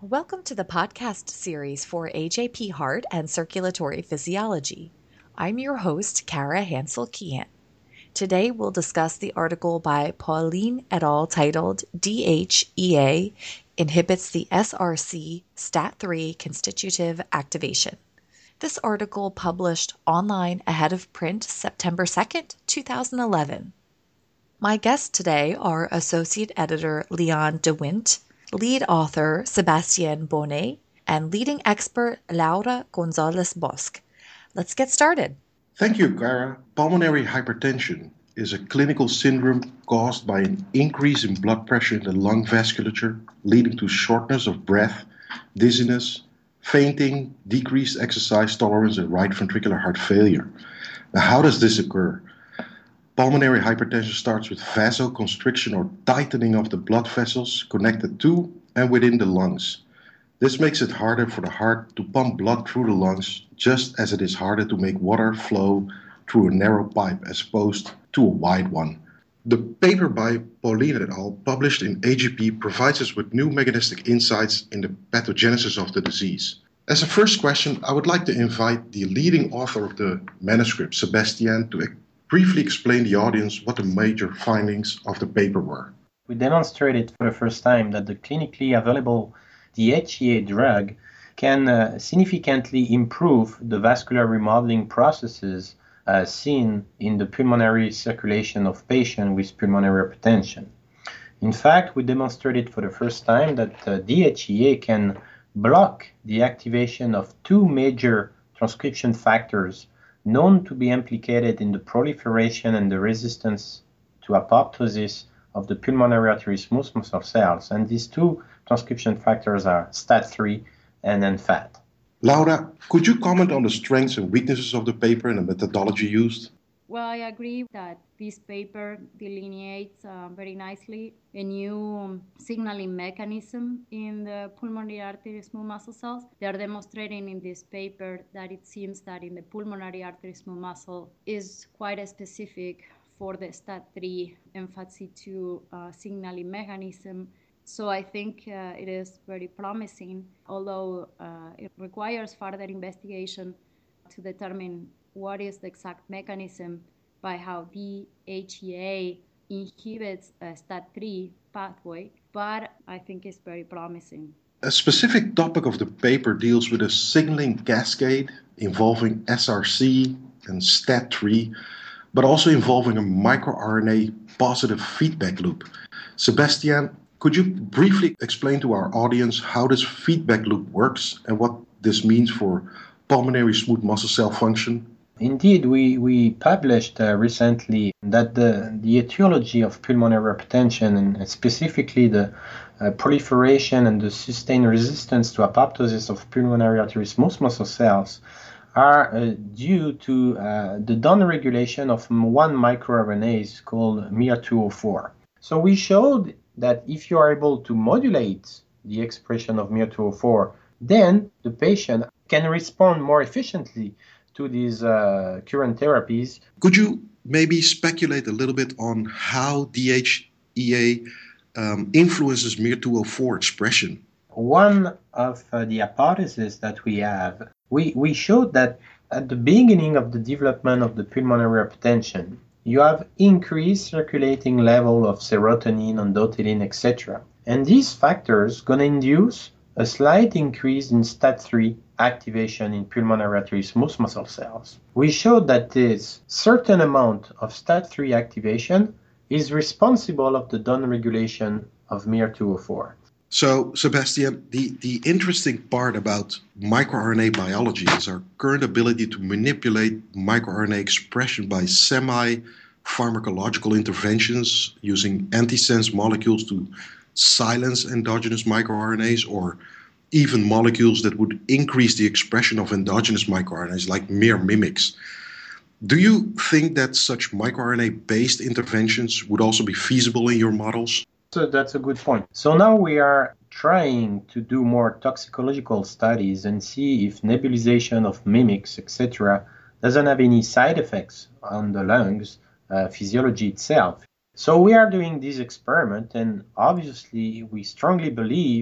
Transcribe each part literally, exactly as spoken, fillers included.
Welcome to the podcast series for A J P Heart and Circulatory Physiology. I'm your host, Kara Hansel-Kian. Today we'll discuss the article by Pauline et al. Titled D H E A Inhibits the S R C S T A T three Constitutive Activation. This article published online ahead of print September second, two thousand eleven. My guests today are Associate Editor Leon de Wint, lead author Sebastian Bonnet, and leading expert Laura Gonzalez Bosque. Let's get started. Thank you, Kara. Pulmonary hypertension is a clinical syndrome caused by an increase in blood pressure in the lung vasculature, leading to shortness of breath, dizziness, fainting, decreased exercise tolerance, and right ventricular heart failure. Now, how does this occur? Pulmonary hypertension starts with vasoconstriction or tightening of the blood vessels connected to and within the lungs. This makes it harder for the heart to pump blood through the lungs, just as it is harder to make water flow through a narrow pipe as opposed to a wide one. The paper by Pauline et al. Published in A J P provides us with new mechanistic insights in the pathogenesis of the disease. As a first question, I would like to invite the leading author of the manuscript, Sebastian, to briefly explain the audience what the major findings of the paper were. We demonstrated for the first time that the clinically available D H E A drug can uh, significantly improve the vascular remodeling processes uh, seen in the pulmonary circulation of patients with pulmonary hypertension. In fact, we demonstrated for the first time that uh, D H E A can block the activation of two major transcription factors known to be implicated in the proliferation and the resistance to apoptosis of the pulmonary artery smooth muscle cells. And these two transcription factors are S T A T three and N F A T. Laura, could you comment on the strengths and weaknesses of the paper and the methodology used? Well, I agree that this paper delineates uh, very nicely a new um, signaling mechanism in the pulmonary artery smooth muscle cells. They are demonstrating in this paper that it seems that in the pulmonary artery smooth muscle is quite a specific for the S T A T three and F A T C two uh, signaling mechanism. So I think uh, it is very promising, although uh, it requires further investigation to determine what is the exact mechanism by how D H E A inhibits a S T A T three pathway, but I think it's very promising. A specific topic of the paper deals with a signaling cascade involving S R C and S T A T three, but also involving a microRNA positive feedback loop. Sebastian, could you briefly explain to our audience how this feedback loop works and what this means for pulmonary smooth muscle cell function? Indeed, we, we published uh, recently that the, the etiology of pulmonary hypertension, and specifically the uh, proliferation and the sustained resistance to apoptosis of pulmonary artery smooth muscle cells, are uh, due to uh, the downregulation of one microRNA called M I R two oh four. So we showed that if you are able to modulate the expression of M I R two oh four, then the patient can respond more efficiently to these uh, current therapies. Could you maybe speculate a little bit on how D H E A um, influences M I R two oh four expression? One of uh, the hypotheses that we have, we, we showed that at the beginning of the development of the pulmonary hypertension, you have increased circulating level of serotonin, endothelin, et cetera. And these factors going to induce a slight increase in S T A T three activation in pulmonary artery smooth muscle cells. We showed that this certain amount of S T A T three activation is responsible of the downregulation of M I R two oh four. So, Sebastian, the, the interesting part about microRNA biology is our current ability to manipulate microRNA expression by semi-pharmacological interventions using antisense molecules to silence endogenous microRNAs, or even molecules that would increase the expression of endogenous microRNAs, like mere mimics. Do you think that such microRNA-based interventions would also be feasible in your models? So that's a good point. So now we are trying to do more toxicological studies and see if nebulization of mimics, et cetera, doesn't have any side effects on the lungs, uh, physiology itself. So we are doing this experiment, and obviously we strongly believe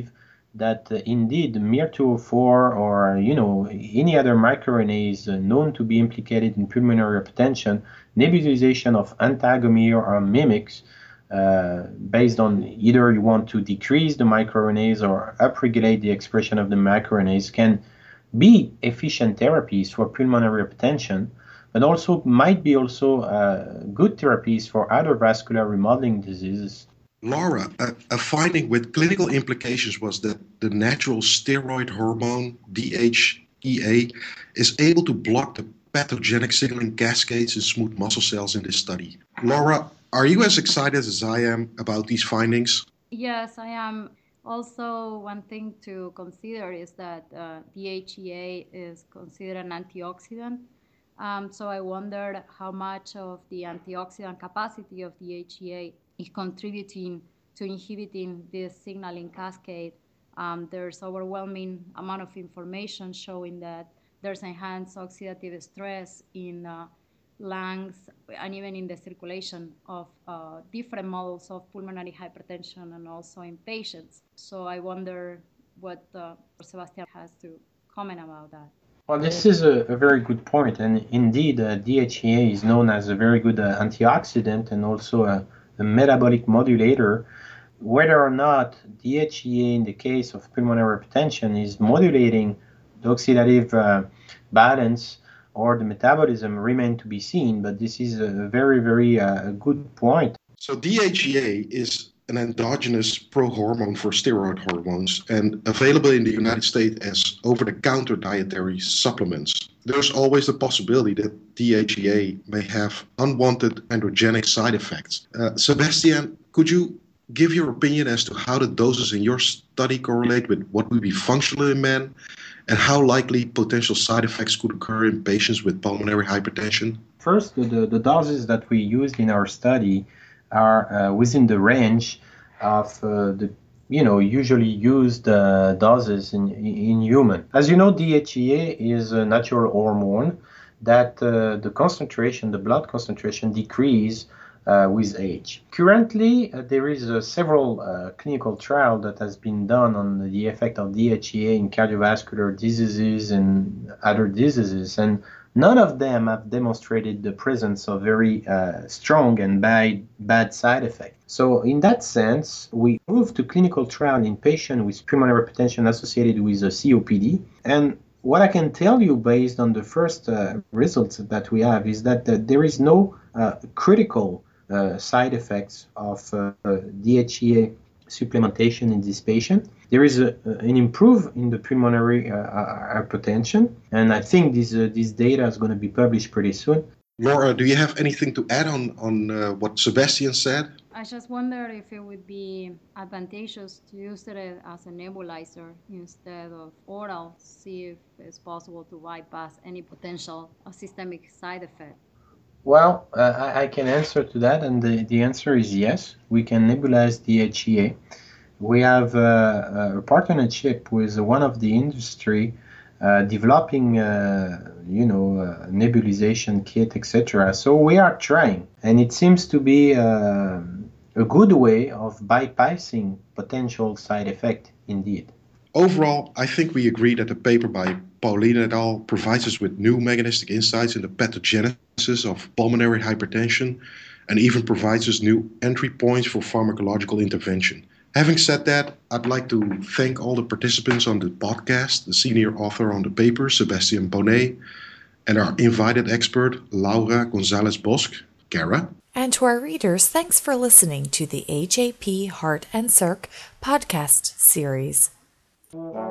that uh, indeed M I R two oh four or you know any other microRNAs uh, known to be implicated in pulmonary hypertension, nebulization of antagomir or mimics, uh, based on either you want to decrease the microRNAs or upregulate the expression of the microRNAs, can be efficient therapies for pulmonary hypertension, but also might be also uh, good therapies for other vascular remodeling diseases. Laura, a, a finding with clinical implications was that the natural steroid hormone, D H E A, is able to block the pathogenic signaling cascades in smooth muscle cells in this study. Laura, are you as excited as I am about these findings? Yes, I am. Also, one thing to consider is that uh, D H E A is considered an antioxidant. Um, so I wondered how much of the antioxidant capacity of D H E A is contributing to inhibiting this signaling cascade. Um, there's overwhelming amount of information showing that there's enhanced oxidative stress in uh, lungs and even in the circulation of uh, different models of pulmonary hypertension and also in patients. So I wonder what uh, Sebastian has to comment about that. Well, this is a, a very good point, and indeed, uh, D H E A is known as a very good uh, antioxidant and also a, a metabolic modulator. Whether or not D H E A in the case of pulmonary hypertension is modulating the oxidative uh, balance or the metabolism remain to be seen, but this is a very, very uh, good point. So D H E A is an endogenous prohormone for steroid hormones and available in the United States as over-the-counter dietary supplements. There's always the possibility that D H E A may have unwanted androgenic side effects. Uh, Sebastian, could you give your opinion as to how the doses in your study correlate with what would be functional in men, and how likely potential side effects could occur in patients with pulmonary hypertension? First, the, the doses that we used in our study are uh, within the range of uh, the you know usually used uh, doses in in human. As you know, D H E A is a natural hormone that uh, the concentration, the blood concentration, decrease uh, with age. Currently, uh, there is uh, several uh, clinical trial that has been done on the effect of D H E A in cardiovascular diseases and other diseases, and none of them have demonstrated the presence of very uh, strong and bad, bad side effects. So in that sense, we moved to clinical trial in patients with pulmonary hypertension associated with a C O P D. And what I can tell you based on the first uh, results that we have is that uh, there is no uh, critical uh, side effects of uh, D H E A supplementation in this patient. There is a, an improve in the pulmonary uh, hypertension, and I think this uh, this data is going to be published pretty soon. Laura, do you have anything to add on, on uh, what Sebastian said? I just wonder if it would be advantageous to use it as a nebulizer instead of oral, see if it's possible to bypass any potential systemic side effect. Well, uh, I, I can answer to that, and the, the answer is yes. We can nebulize D H E A. We have uh, a partnership with one of the industry uh, developing, uh, you know, uh, nebulization kit, et cetera. So we are trying, and it seems to be uh, a good way of bypassing potential side effect, indeed. Overall, I think we agree that the paper by Pauline et al. Provides us with new mechanistic insights in the pathogenesis of pulmonary hypertension and even provides us new entry points for pharmacological intervention. Having said that, I'd like to thank all the participants on the podcast, the senior author on the paper, Sebastian Bonnet, and our invited expert, Laura Gonzalez-Bosch. Kara. And to our readers, thanks for listening to the A J P Heart and Circ podcast series.